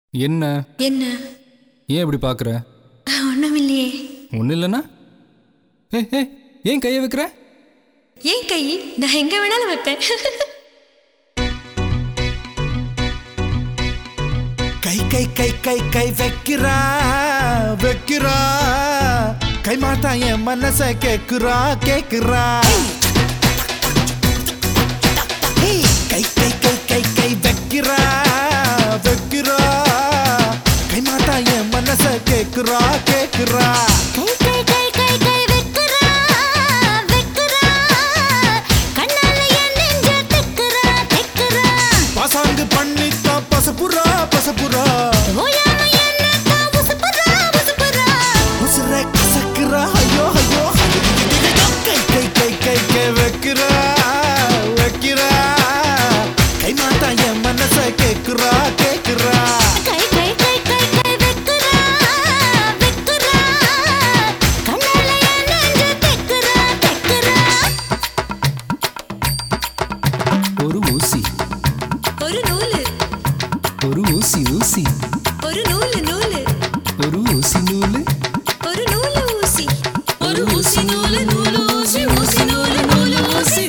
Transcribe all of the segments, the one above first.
என்ன என்ன ஏன் இப்படி பார்க்குற? ஒண்ணுமில்லையே. ஒன்றும் இல்லைன்னா ஏன் கையை வைக்கிற? ஏன் கை? நான் எங்க வேணாலும் வைப்பேன். கை கை கை கை கை வைக்கிறா வைக்கிறா கை மாத்தா என் மனச கேக்குறா கேக்குறா. கை கை கை கை கை வைக்கிறா வைக்கிறா கை மாத்தா என் மனச கேக்குறா கேக்குறா. பாசாங்கு பண்ணித்தா பசப்புரா பசப்புரா உசுர கசக்குறா ஐயோ ஐயோ. கை கை கை கை கை வைக்கிறா வைக்கிறா கை மாத்தா என் மனச கேக்குறா கேக்குறா. ஒரு ஊசி ஒரு நூலு ஒரு ஊசி ஊசி ஒரு நூலு நூலு ஒரு ஊசி நூலு ஒரு நூலு ஊசி ஒரு ஊசி நூலு நூலு ஊசி ஊசி நூலு நூலு ஊசி.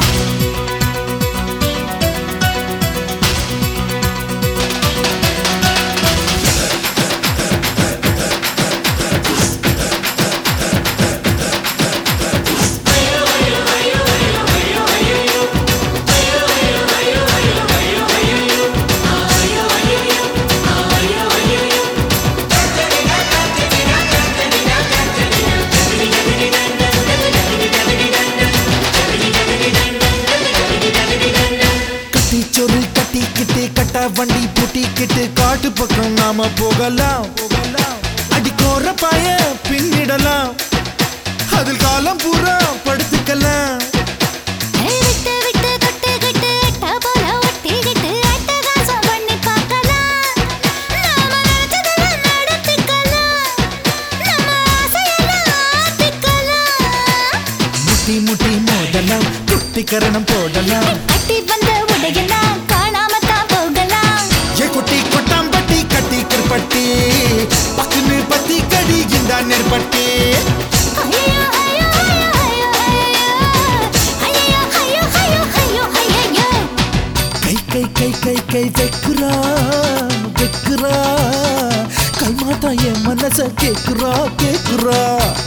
சொரு கட்டிக்கிட்டு கட்ட வண்டி பூட்டிக்கிட்டு காட்டு பக்கம் நாம போகலாம் அடிக்கோர பாய பின்னிடலாம் அதில் காலம் பூரா படுத்துக்கலாம். முட்டி முட்டி மோதலாம் குட்டிக்கரணம் போடலாம் குட்டி கொட்டாம்பட்டி கட்டி கிருப்பட்டி பக்குன்னு பத்தி கடி இந்த நெற்பட்டி. கை கை கை கை கை வைக்கிறா வைக்கிறா கை மாத்தா என் மனச கேக்குறா கேக்குறா.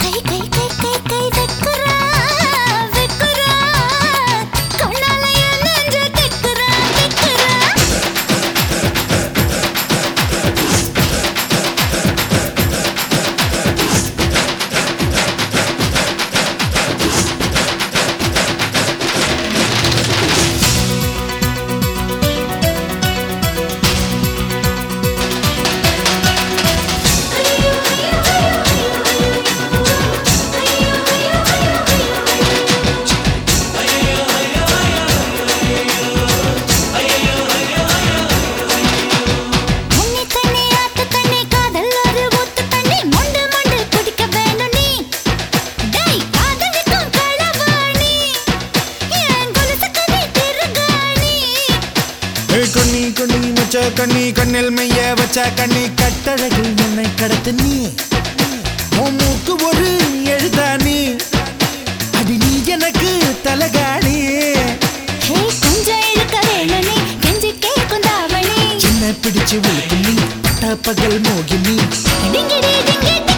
கண்ணி கண்ணி மச்ச கண்ணி கண்ணில் மைய வச்ச கண்ணி கட்டழகு என்னை கடத்து நீ மூக்கு ஒரு எழுதா நீ அடி நீ எனக்கு தலகாணி. சின்ன பிடிச்சு உழுக்கு நீ பகல் மோகினி.